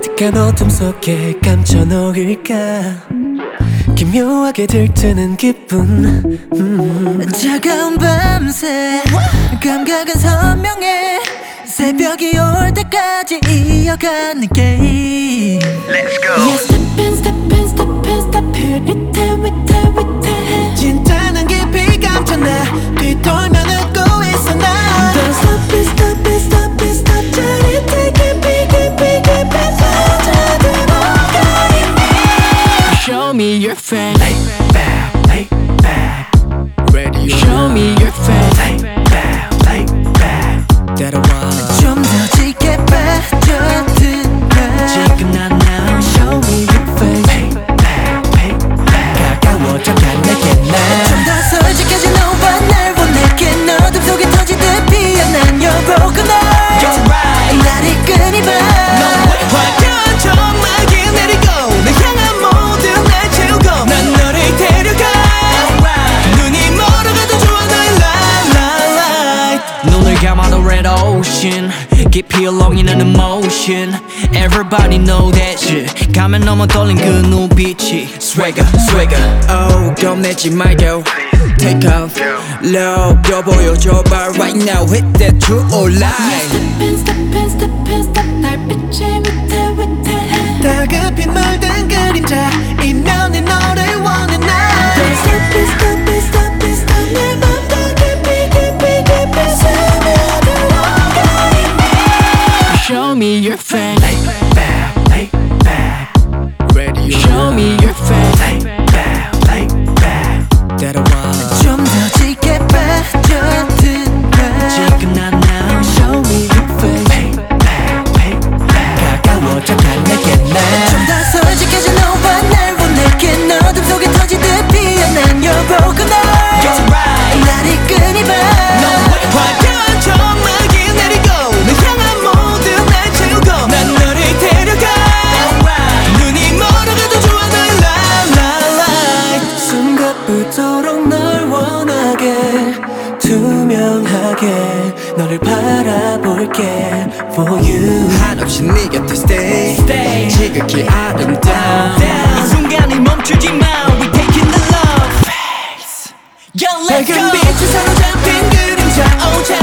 가득한 어둠 속에 감춰 놓을까 기묘하게 들뜨는 기분 차가운 밤새 감각은 선명해 새벽이 올 때까지 이어가는 게임 Let's go. Yeah, step in, step in, step in, step here 위태 진짜는 깊이 감춰놔 뒤돌면 웃고 있어 나 Don't stop it, stop it, stop it, stop 짜릿해 깊이 빠져들어가 Show me your face Lay back, lay back Radio Show me your face Lay back, lay back 따라와 좀 더 짙게 빠져들어 지금 난 now Show me your face Lay back, lay back 가까워져 가 내게 나 좀 더 솔직해진 너와 날 원할게 어둠 속에 터지듯 피어난 Your broken heart You're right. 날 이끈 이봐 화려한 전막이 내리고 내 향한 모든 날 채우고 난 너를 데려가 눈이 멀어가도 좋아 너의 light 눈을 감아도 red ocean 깊이 울렁이는 emotion Everybody know that shit 가면 넘어 떨린 그 눈빛이 Swagger, swagger Oh 겁내지 말고 Take off Low 여 보여줘봐 right now Hit that true or lie Step in, step in, step in 달빛의 위태 다급히 물든 그림자 이면에 너를 원해 나 Step in, step in, step in, step 내 맘도 깊이 스며들어가 Show me your face Lay back, lay back Radio Show me your face Lay back, lay back 따라와 좀 더 짙게 빠져들어 지금 난 now Show me your face Lay back, lay back 가까워져 가 내게 나 좀 더 솔직해진 너와 날 원할게 어둠 속에 터지듯 피어난 Your broken heart You're right 날 이끈 이봐 화려한 전막이 내리고 내 향한 모든 날 채우고 난 너를 데려가 눈이 멀어가도 좋아 너의 light 숨가쁘도록 널 원하게 투명하게 너를 바라볼게 For you 한없이 네 곁에 stay 지극히 아름다운 이 순간이 멈추지 마 We taking the love phase Yo let's go 밝은 빛에 사로잡힌 그림자 오자